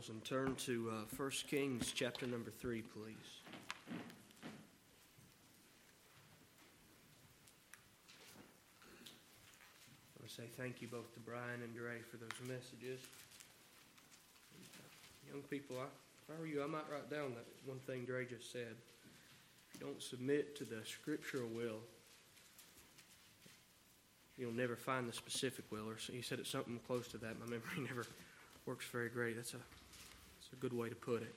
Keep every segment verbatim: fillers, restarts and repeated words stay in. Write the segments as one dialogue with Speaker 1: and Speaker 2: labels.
Speaker 1: Bibles and turn to uh, First Kings chapter number three, please. I want to say thank you both to Brian and Dre for those messages. And, uh, young people, I, if I were you, I might write down that one thing Dre just said. If you don't submit to the scriptural will, you'll never find the specific will. Or he said it's something close to that. My memory never works very great. That's a, that's a good way to put it.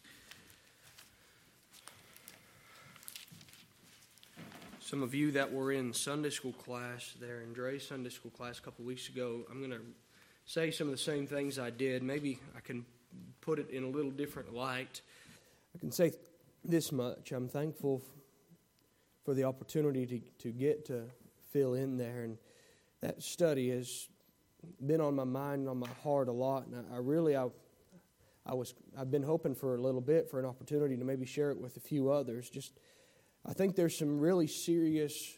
Speaker 1: Some of you that were in Sunday school class there, in Dre's Sunday school class a couple weeks ago, I'm going to say some of the same things I did. Maybe I can put it in a little different light. I can say this much. I'm thankful for the opportunity to, to get to fill in there. And that study has been on my mind and on my heart a lot. And I, I really, I, I was, I've been hoping for a little bit for an opportunity to maybe share it with a few others. Just, I think there's some really serious,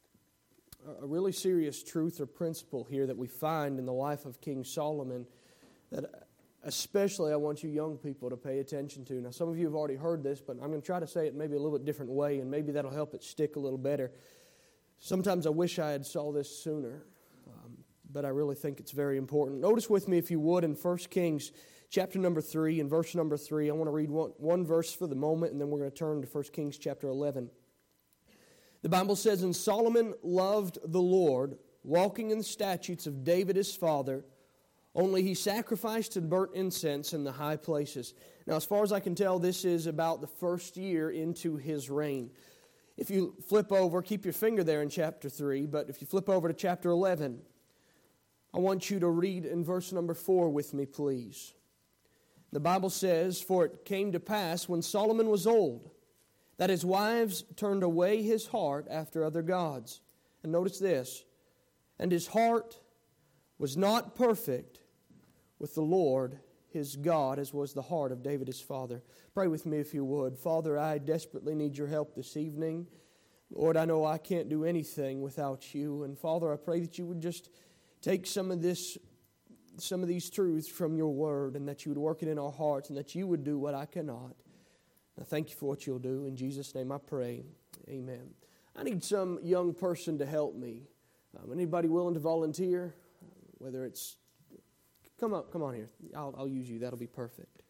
Speaker 1: a really serious truth or principle here that we find in the life of King Solomon that especially I want you young people to pay attention to. Now, some of you have already heard this, but I'm going to try to say it maybe a little bit different way, and maybe that'll help it stick a little better. Sometimes I wish I had saw this sooner, um, but I really think it's very important. Notice with me, if you would, in First Kings chapter number three and verse number three. I want to read one, one verse for the moment, and then we're going to turn to First Kings chapter eleven. The Bible says, "And Solomon loved the Lord, walking in the statutes of David his father, only he sacrificed and burnt incense in the high places." Now, as far as I can tell, this is about the first year into his reign. If you flip over, keep your finger there in chapter three, but if you flip over to chapter eleven, I want you to read in verse number four with me, please. The Bible says, "For it came to pass when Solomon was old, that his wives turned away his heart after other gods." And notice this, "And his heart was not perfect with the Lord his God, as was the heart of David his father." Pray with me if you would. Father, I desperately need your help this evening. Lord, I know I can't do anything without you. And Father, I pray that you would just take some of this, some of these truths from your word, and that you would work it in our hearts, and that you would do what I cannot. I thank you for what you'll do. In Jesus' name I pray. Amen. I need some young person to help me. Um, anybody willing to volunteer? Whether it's, come on, come on here. I'll, I'll use you. That'll be perfect.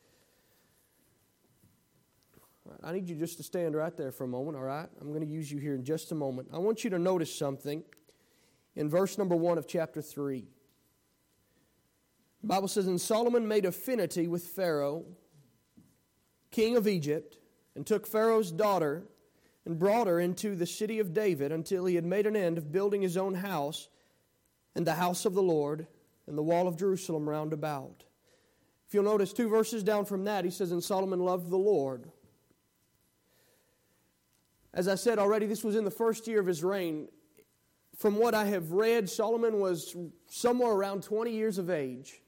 Speaker 1: All right, I need you just to stand right there for a moment, all right? I'm going to use you here in just a moment. I want you to notice something in verse number one of chapter three. The Bible says, "And Solomon made affinity with Pharaoh, king of Egypt, and took Pharaoh's daughter and brought her into the city of David until he had made an end of building his own house and the house of the Lord and the wall of Jerusalem round about." If you'll notice two verses down from that, he says, "And Solomon loved the Lord." As I said already, this was in the first year of his reign. From what I have read, Solomon was somewhere around twenty years of age.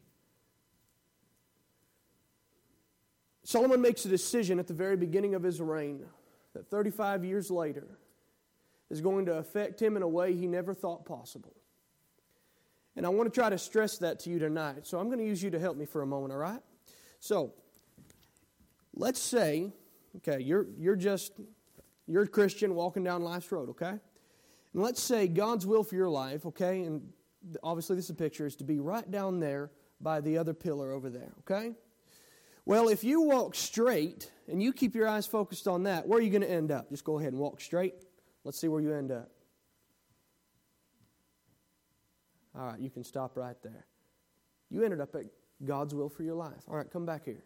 Speaker 1: Solomon makes a decision at the very beginning of his reign that thirty-five years later is going to affect him in a way he never thought possible. And I want to try to stress that to you tonight. So I'm going to use you to help me for a moment, all right? So, let's say, okay, you're you're just, you're a Christian walking down life's road, okay? And let's say God's will for your life, okay, and obviously this is a picture, is to be right down there by the other pillar over there, okay? Well, if you walk straight and you keep your eyes focused on that, where are you going to end up? Just go ahead and walk straight. Let's see where you end up. All right, you can stop right there. You ended up at God's will for your life. All right, come back here.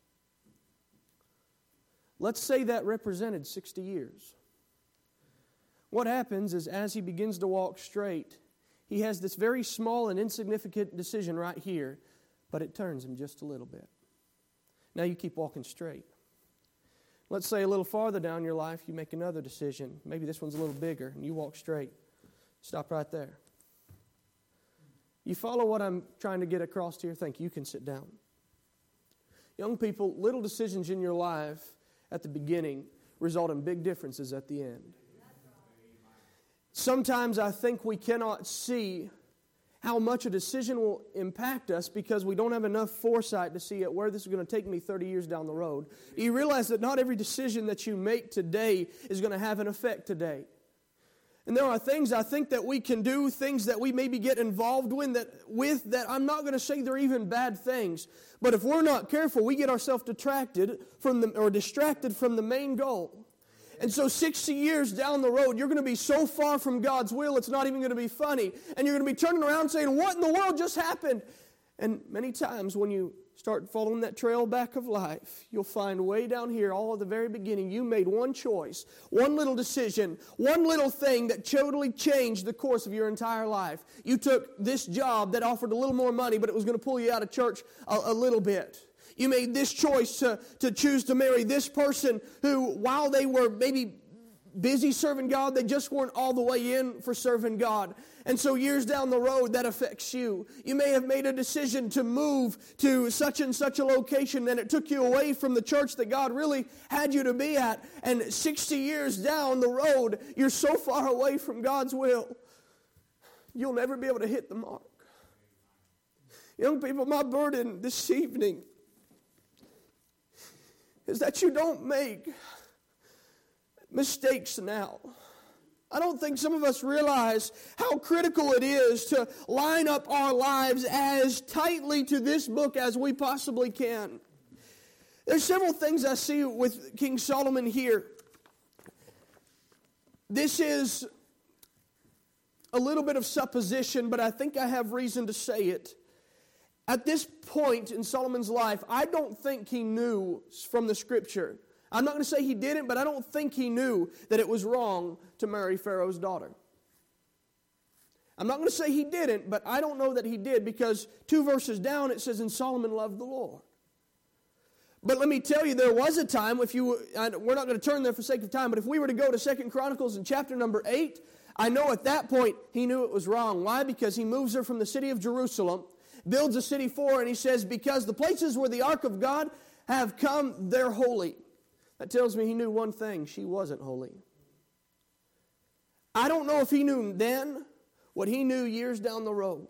Speaker 1: Let's say that represented sixty years. What happens is as he begins to walk straight, he has this very small and insignificant decision right here, but it turns him just a little bit. Now you keep walking straight. Let's say a little farther down your life, you make another decision. Maybe this one's a little bigger, and you walk straight. Stop right there. You follow what I'm trying to get across here? Thank you. You can sit down. Young people, little decisions in your life at the beginning result in big differences at the end. Sometimes I think we cannot see
Speaker 2: how much a decision will impact us because we don't have enough foresight to see it, where this is going to take me thirty years down the road? Do you realize that not every decision that you make today is going to have an effect today? And there are things I think that we can do, things that we maybe get involved with that, with that I'm not going to say they're even bad things. But if we're not careful, we get ourselves detracted from the, or distracted from the main goal. And so sixty years down the road, you're going to be so far from God's will, it's not even going to be funny. And you're going to be turning around saying, what in the world just happened? And many times when you start following that trail back of life, you'll find way down here, all at the very beginning, you made one choice, one little decision, one little thing that totally changed the course of your entire life. You took this job that offered a little more money, but it was going to pull you out of church a, a little bit. You made this choice to, to choose to marry this person who, while they were maybe busy serving God, they just weren't all the way in for serving God. And so years down the road, that affects you. You may have made a decision to move to such and such a location, and it took you away from the church that God really had you to be at. And sixty years down the road, you're so far away from God's will, you'll never be able to hit the mark. Young people, my burden this evening is that you don't make mistakes now. I don't think some of us realize how critical it is to line up our lives as tightly to this book as we possibly can. There's several things I see with King Solomon here. This is a little bit of supposition, but I think I have reason to say it. At this point in Solomon's life, I don't think he knew from the Scripture. I'm not going to say he didn't, but I don't think he knew that it was wrong to marry Pharaoh's daughter. I'm not going to say he didn't, but I don't know that he did, because two verses down it says, and Solomon loved the Lord. But let me tell you, there was a time, if you, we're not going to turn there for sake of time, but if we were to go to Second Chronicles in chapter number eight, I know at that point he knew it was wrong. Why? Because he moves her from the city of Jerusalem, builds a city for her, and he says, because the places where the ark of God have come, they're holy. That tells me he knew one thing: she wasn't holy. I don't know if he knew then what he knew years down the road.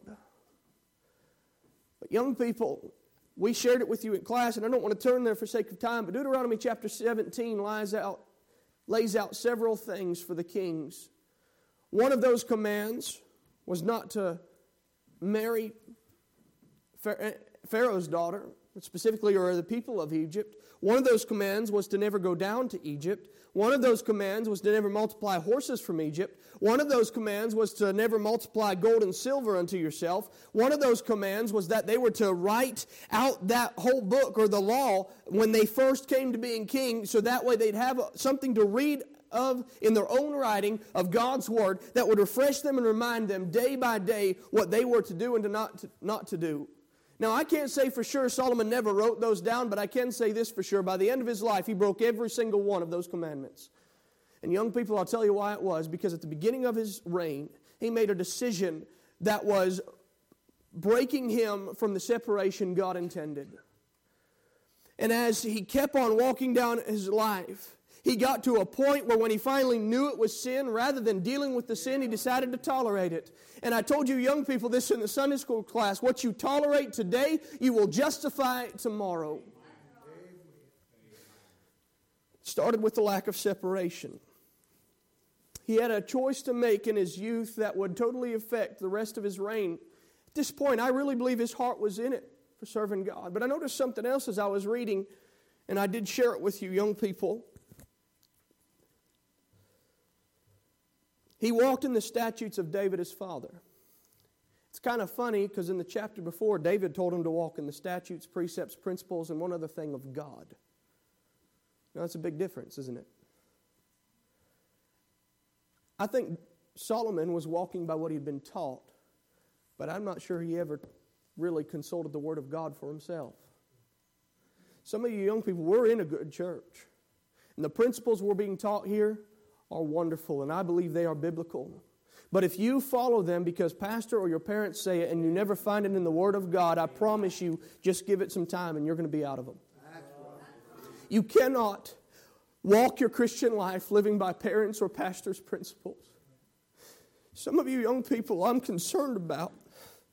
Speaker 2: But young people, we shared it with you in class, and I don't want to turn there for sake of time, but Deuteronomy chapter seventeen lays out, lays out several things for the kings. One of those commands was not to marry Pharaoh's daughter, specifically, or the people of Egypt. One of those commands was to never go down to Egypt. One of those commands was to never multiply horses from Egypt. One of those commands was to never multiply gold and silver unto yourself. One of those commands was that they were to write out that whole book or the law when they first came to being king, so that way they'd have something to read of in their own writing of God's Word that would refresh them and remind them day by day what they were to do and to not to, not to do. Now, I can't say for sure Solomon never wrote those down, but I can say this for sure. By the end of his life, he broke every single one of those commandments. And young people, I'll tell you why it was. Because at the beginning of his reign, he made a decision that was breaking him from the separation God intended. And as he kept on walking down his life, he got to a point where when he finally knew it was sin, rather than dealing with the sin, he decided to tolerate it. And I told you young people this in the Sunday school class: what you tolerate today, you will justify tomorrow. It started with the lack of separation. He had a choice to make in his youth that would totally affect the rest of his reign. At this point, I really believe his heart was in it for serving God. But I noticed something else as I was reading, and I did share it with you young people. He walked in the statutes of David his father. It's kind of funny because in the chapter before, David told him to walk in the statutes, precepts, principles, and one other thing of God. Now, that's a big difference, isn't it? I think Solomon was walking by what he'd been taught, but I'm not sure he ever really consulted the Word of God for himself. Some of you young people, we're in a good church, and the principles we're being taught here are wonderful, and I believe they are biblical. But if you follow them because pastor or your parents say it and you never find it in the Word of God, I promise you, just give it some time and you're going to be out of them. You cannot walk your Christian life living by parents' or pastors' principles. Some of you young people I'm concerned about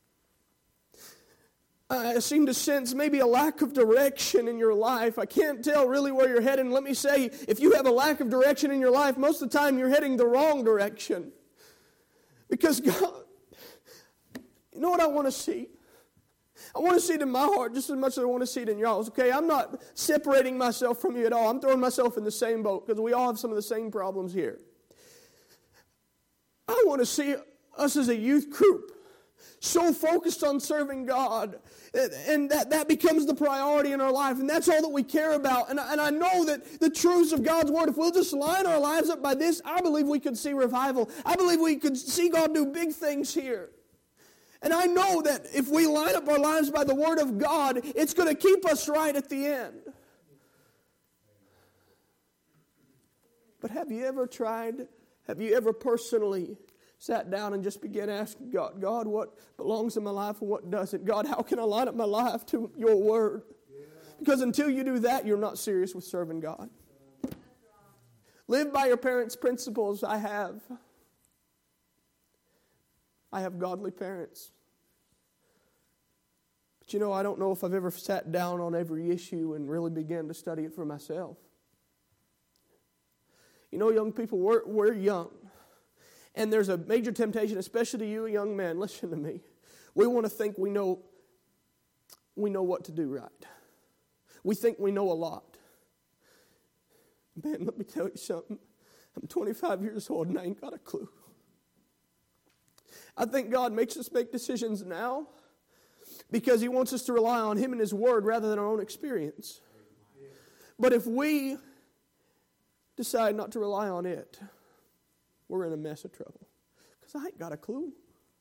Speaker 2: I seem to sense maybe a lack of direction in your life. I can't tell really where you're heading. Let me say, if you have a lack of direction in your life, most of the time you're heading the wrong direction. Because God, you know what I want to see? I want to see it in my heart just as much as I want to see it in y'all's. Okay, I'm not separating myself from you at all. I'm throwing myself in the same boat because we all have some of the same problems here. I want to see us as a youth group so focused on serving God, and that, that becomes the priority in our life, and that's all that we care about. And, and I know that the truths of God's Word, if we'll just line our lives up by this, I believe we could see revival. I believe we could see God do big things here. And I know that if we line up our lives by the Word of God, it's going to keep us right at the end. But have you ever tried, have you ever personally sat down and just began asking God, God, what belongs in my life and what doesn't? God, how can I line up my life to your Word? Because until you do that, you're not serious with serving God. Live by your parents' principles. I have. I have godly parents. But you know, I don't know if I've ever sat down on every issue and really began to study it for myself. You know, young people, we're, we're young. And there's a major temptation, especially to you young men, listen to me. We want to think we know, we know what to do right. We think we know a lot. Man, let me tell you something. I'm twenty-five years old and I ain't got a clue. I think God makes us make decisions now because He wants us to rely on Him and His Word rather than our own experience. But if we decide not to rely on it, we're in a mess of trouble. Because I ain't got a clue.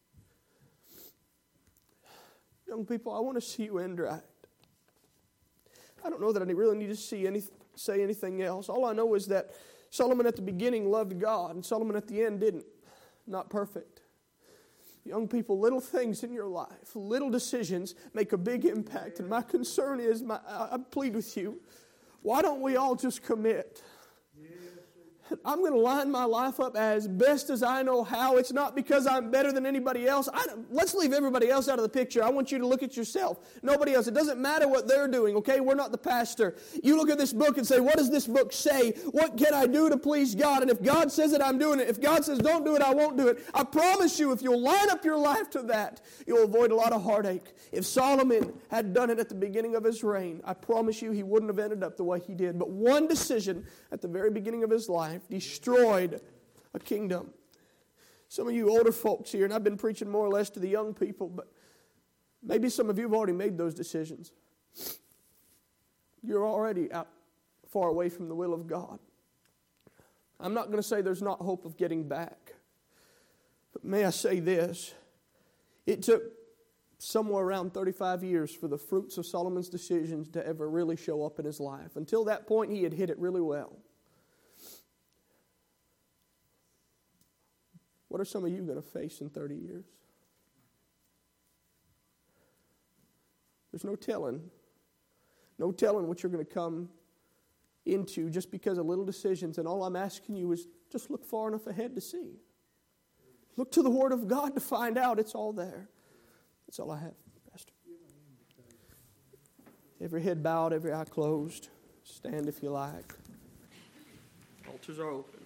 Speaker 2: Young people, I want to see you end right. I don't know that I really need to see any, say anything else. All I know is that Solomon at the beginning loved God, and Solomon at the end didn't. Not perfect. Young people, little things in your life, little decisions make a big impact. And my concern is, my, I, I plead with you, why don't we all just commit? I'm going to line my life up as best as I know how. It's not because I'm better than anybody else. I, let's leave everybody else out of the picture. I want you to look at yourself. Nobody else. It doesn't matter what they're doing, okay? We're not the pastor. You look at this book and say, what does this book say? What can I do to please God? And if God says it, I'm doing it. If God says don't do it, I won't do it. I promise you, if you'll line up your life to that, you'll avoid a lot of heartache. If Solomon had done it at the beginning of his reign, I promise you he wouldn't have ended up the way he did. But one decision at the very beginning of his life destroyed a kingdom. Some of you older folks here, and I've been preaching more or less to the young people, but maybe some of you have already made those decisions. You're already out far away from the will of God. I'm not going to say there's not hope of getting back, but may I say this, it took somewhere around thirty-five years for the fruits of Solomon's decisions to ever really show up in his life. Until that point, he had hit it really well. What are some of you going to face in thirty years? There's no telling. No telling what you're going to come into just because of little decisions. And all I'm asking you is just look far enough ahead to see. Look to the Word of God to find out it's all there. That's all I have, Pastor. Every head bowed, every eye closed. Stand if you like.
Speaker 1: Altars are open.